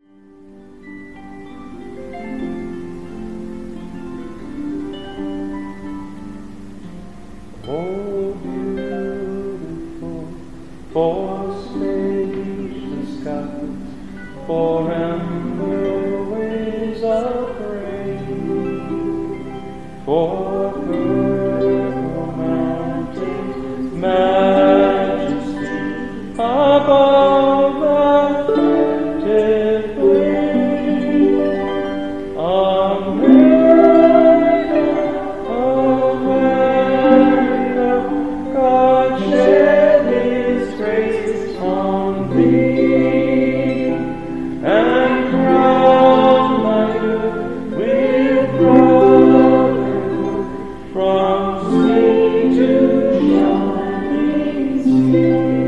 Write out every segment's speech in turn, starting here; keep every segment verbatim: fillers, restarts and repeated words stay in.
Oh, beautiful, for spacious skies, for amber waves of grain, for purple mountains, majesty above the lifted plain. America, America, God shed His grace on thee, and crown thy youth with brotherhood from sea to shining sea.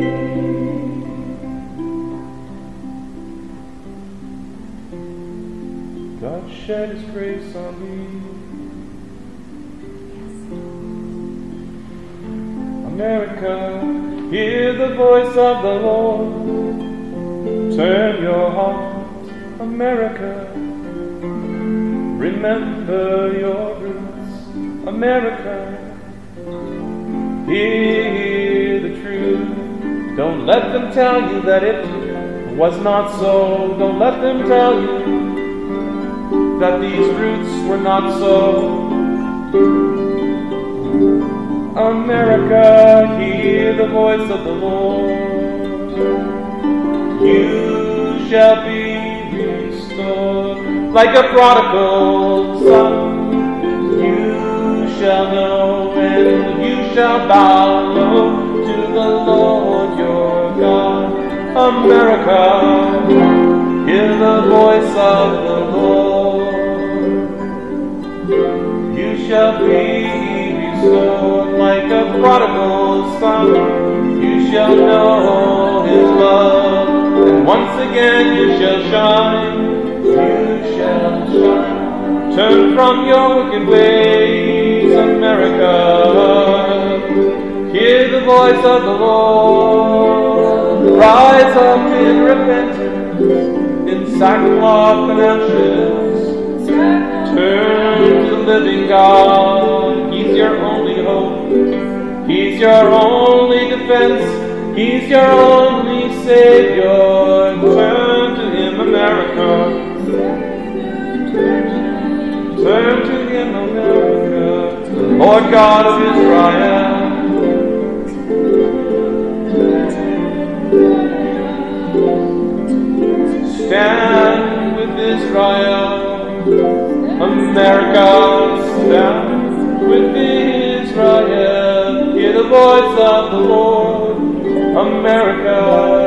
God shed His grace on thee. America, hear the voice of the Lord. Turn your heart, America. Remember your roots, America. Hear the truth. Don't let them tell you that it was not so. Don't let them tell you that these roots were not so. America, hear the voice of the Lord. You shall be restored like a prodigal son. You shall know and you shall bow low to the Lord your God. America, hear the voice of the Lord. You shall be restored like a prodigal son. You shall know His love, and once again you shall shine. You shall shine. Turn from your wicked ways, America. Hear the voice of the Lord. Rise up in repentance, in sackcloth and ashes. Turn to the living God. He's your only hope. He's your only defense. He's your only Savior. Turn to Him, America. Turn to Him, America. The Lord God of Israel. Stand with Israel. America, stand with Israel. Hear the voice of the Lord. America,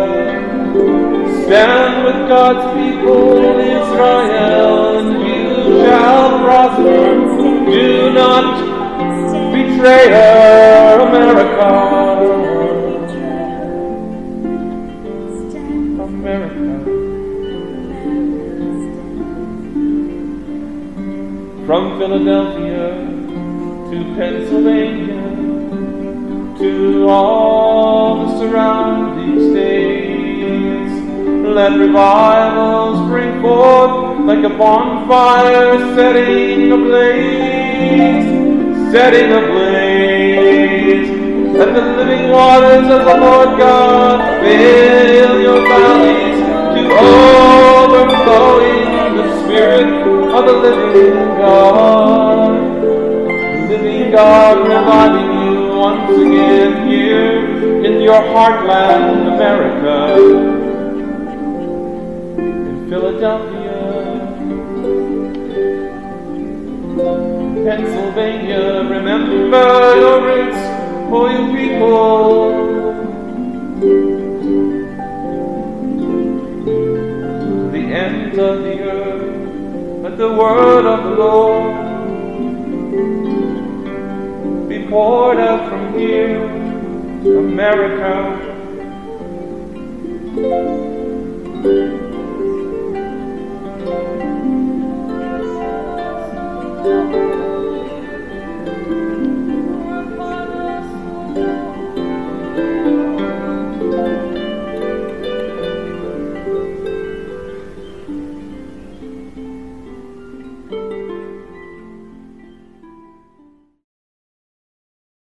stand with God's people, Israel, and you shall prosper. Do not betray her, America. America. From Philadelphia to Pennsylvania, to all the surrounding states, let revival spring forth like a bonfire setting ablaze, setting ablaze. Let the living waters of the Lord God fill your valleys to overflowing the Spirit of the living God. The living God reviving you once again here in your heartland, America. In Philadelphia, Pennsylvania, remember your roots, for you people. The ends of the earth, let the word of the Lord be poured out from here, America.